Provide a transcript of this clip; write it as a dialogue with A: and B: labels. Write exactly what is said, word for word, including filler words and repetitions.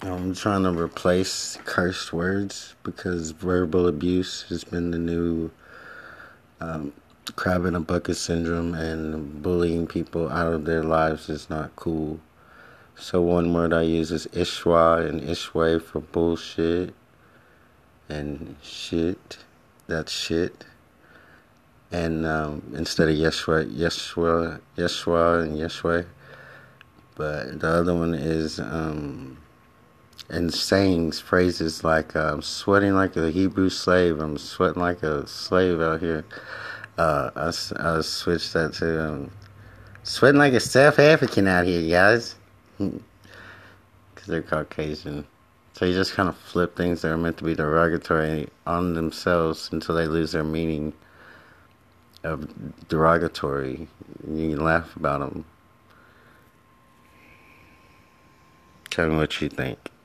A: I'm trying to replace cursed words because verbal abuse has been the new um, crab in a bucket syndrome, and bullying people out of their lives is not cool. So one word I use is ishwa and ishway for bullshit and shit. That's shit. And um, instead of yeshwa, yeshwa, yeshwa, and yeshway. But the other one is um, and sayings, phrases like uh, I'm sweating like a Hebrew slave. I'm sweating like a slave out here. Uh, I, I switched that to um, sweating like a South African out here, guys. Because they're Caucasian. So you just kind of flip things that are meant to be derogatory on themselves until they lose their meaning of derogatory. You can laugh about them. Tell me what you think.